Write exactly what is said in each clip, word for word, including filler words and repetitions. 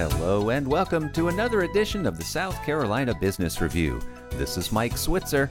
Hello and welcome to another edition of the South Carolina Business Review. This is Mike Switzer.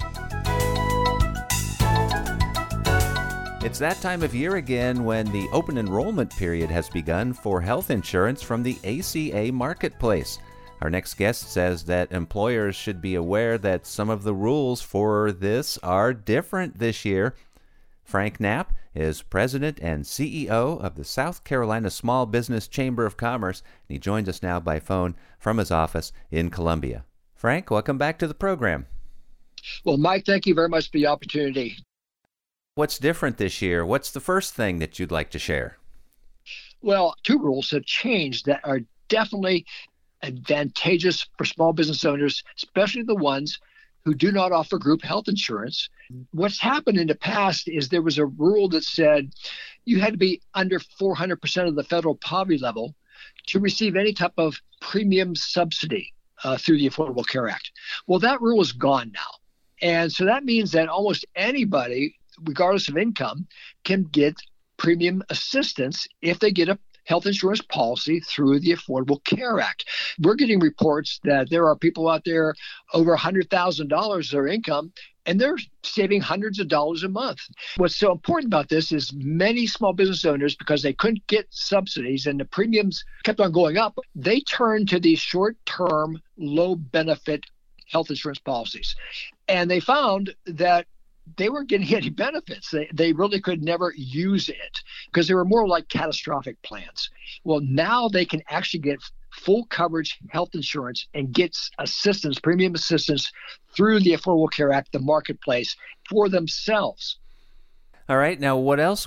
It's that time of year again when the open enrollment period has begun for health insurance from the A C A Marketplace. Our next guest says that employers should be aware that some of the rules for this are different this year. Frank Knapp is president and C E O of the South Carolina Small Business Chamber of Commerce, and he joins us now by phone from his office in Columbia. Frank, welcome back to the program. Well, Mike, thank you very much for the opportunity. What's different this year? What's the first thing that you'd like to share? Well, two rules have changed that are definitely advantageous for small business owners, especially the ones who do not offer group health insurance. What's happened in the past is there was a rule that said you had to be under four hundred percent of the federal poverty level to receive any type of premium subsidy uh, through the Affordable Care Act. Well, that rule is gone now. And so that means that almost anybody, regardless of income, can get premium assistance if they get a health insurance policy through the Affordable Care Act. We're getting reports that there are people out there over one hundred thousand dollars their income, and they're saving hundreds of dollars a month. What's so important about this is many small business owners, because they couldn't get subsidies and the premiums kept on going up, they turned to these short-term, low-benefit health insurance policies. And they found that they weren't getting any benefits. They, they really could never use it because they were more like catastrophic plans. Well, now they can actually get full coverage health insurance and get assistance, premium assistance through the Affordable Care Act, the marketplace, for themselves. All right. Now, what else?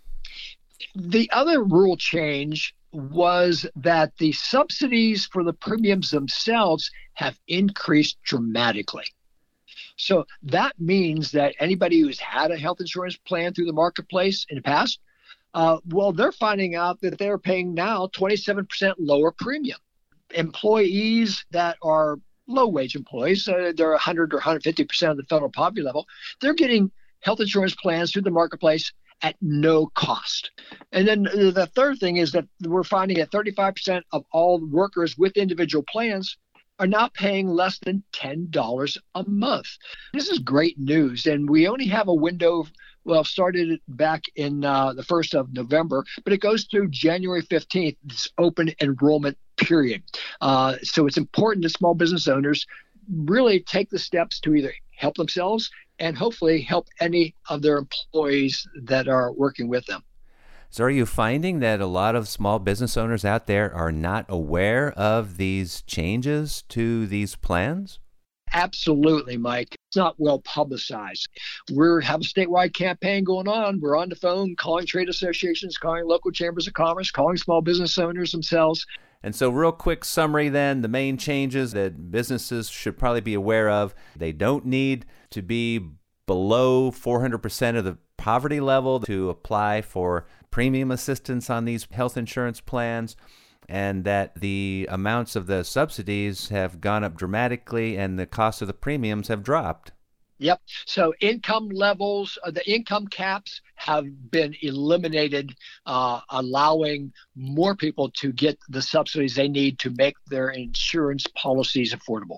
The other rule change was that the subsidies for the premiums themselves have increased dramatically. So that means that anybody who's had a health insurance plan through the marketplace in the past, uh, well, they're finding out that they're paying now twenty-seven percent lower premium. Employees that are low-wage employees, uh, they're one hundred or one hundred fifty percent of the federal poverty level, they're getting health insurance plans through the marketplace at no cost. And then the third thing is that we're finding that thirty-five percent of all workers with individual plans are now paying less than ten dollars a month. This is great news, and we only have a window, well, started back in uh, the first of November, but it goes through January fifteenth, this open enrollment period. Uh, so it's important that small business owners really take the steps to either help themselves and hopefully help any of their employees that are working with them. So are you finding that a lot of small business owners out there are not aware of these changes to these plans? Absolutely, Mike. It's not well publicized. We have a statewide campaign going on. We're on the phone calling trade associations, calling local chambers of commerce, calling small business owners themselves. And so real quick summary then, the main changes that businesses should probably be aware of: they don't need to be below four hundred percent of the poverty level to apply for premium assistance on these health insurance plans, and that the amounts of the subsidies have gone up dramatically and the cost of the premiums have dropped. Yep. So income levels, uh, the income caps have been eliminated, uh, allowing more people to get the subsidies they need to make their insurance policies affordable.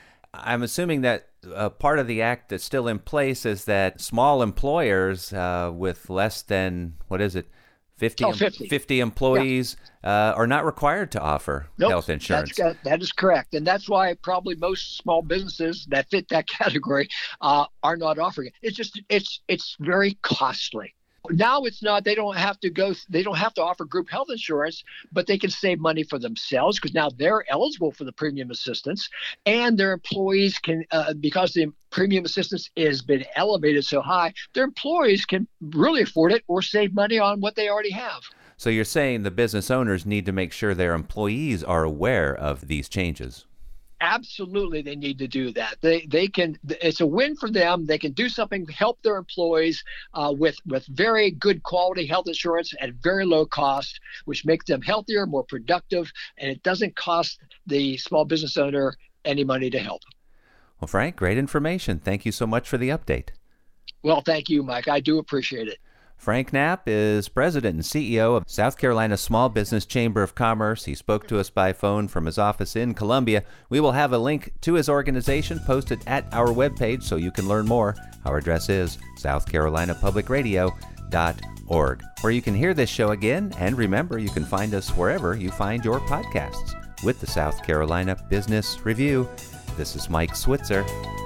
I'm assuming that uh, part of the act that's still in place is that small employers uh, with less than, what is it, fifty, oh, fifty. fifty employees yeah. uh, are not required to offer nope, health insurance. That's, that is correct. And that's why probably most small businesses that fit that category uh, are not offering it. It's just, it's, it's very costly. Now it's not, they don't have to go, they don't have to offer group health insurance, but they can save money for themselves because now they're eligible for the premium assistance, and their employees can, uh, because the premium assistance has been elevated so high, their employees can really afford it or save money on what they already have. So you're saying the business owners need to make sure their employees are aware of these changes? Absolutely, they need to do that. They they can. It's a win for them. They can do something to help their employees uh, with with very good quality health insurance at very low cost, which makes them healthier, more productive, and it doesn't cost the small business owner any money to help. Well, Frank, great information. Thank you so much for the update. Well, thank you, Mike. I do appreciate it. Frank Knapp is president and C E O of South Carolina Small Business Chamber of Commerce. He spoke to us by phone from his office in Columbia. We will have a link to his organization posted at our webpage so you can learn more. Our address is south carolina public radio dot org, where you can hear this show again. And remember, you can find us wherever you find your podcasts. With the South Carolina Business Review, this is Mike Switzer.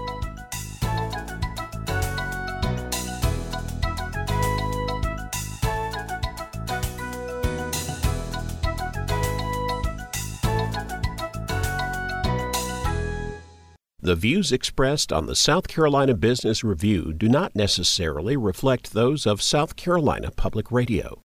The views expressed on the South Carolina Business Review do not necessarily reflect those of South Carolina Public Radio.